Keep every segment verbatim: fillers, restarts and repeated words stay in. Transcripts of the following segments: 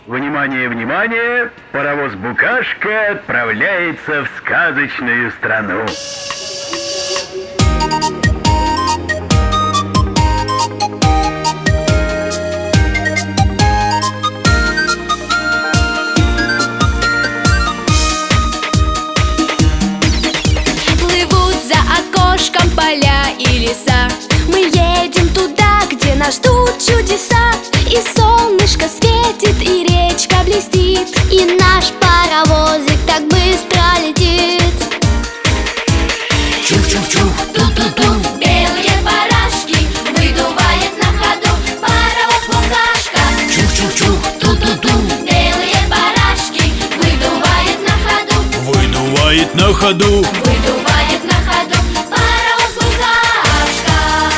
Внимание, внимание! Паровоз «Букашка» отправляется в сказочную страну. Плывут за окошком поля и леса. Мы едем туда, где нас ждут чудеса. И солнышко светит, и речка блестит, и наш паровозик так быстро летит. Чух-чух-чух, ту-ту-ту. Белые барашки выдувает на ходу паровоз «Букашка». Чух-чух-чух, ту-ту-ту. Белые барашки выдувает на ходу. Выдувает на ходу. Выдувает на ходу паровоз «Букашка».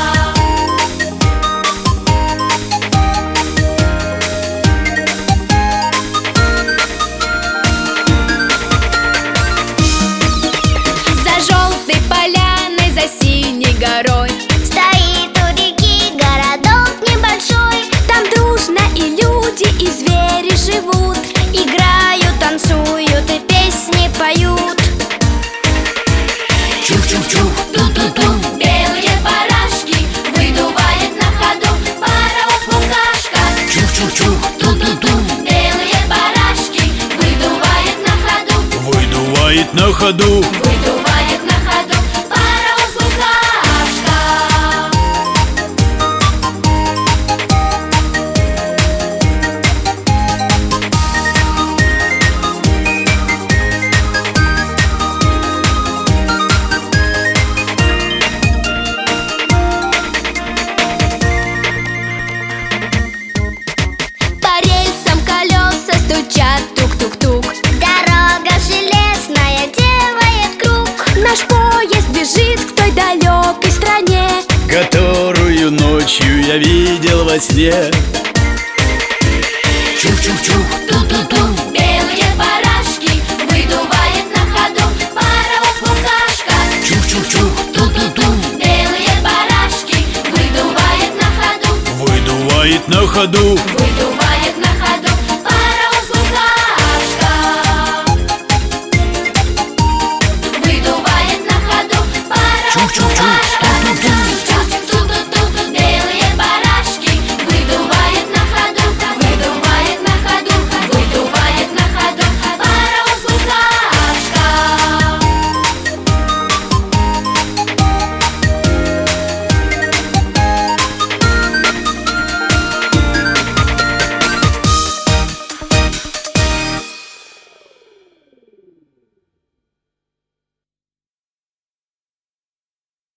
За желтой поляной, за синей горой Стоит у реки городок небольшой. там дружно и люди, и звери живут, Играют, танцуют и песни поют. Чух-чух-чух, ту-ту-ту. белые барашки выдувает на ходу паровоз «Букашка». Чух-чух-чух, ту-ту-ту. Белые барашки выдувает на ходу. Выдувает на ходу. Выдувает на ходу паровоз «Букашка». По рельсам колеса стучат тук-тук-тук. Дорога железная делает круг. Наш поезд бежит к той далекой стране, Которую ночью я видел во сне. Чух-чух-чух, ту-ту-ту. белые барашки выдувает на ходу паровоз «Букашка». Чух-чух-чух, ту-ту-ту. Белые барашки выдувает на ходу. Выдувает на ходу.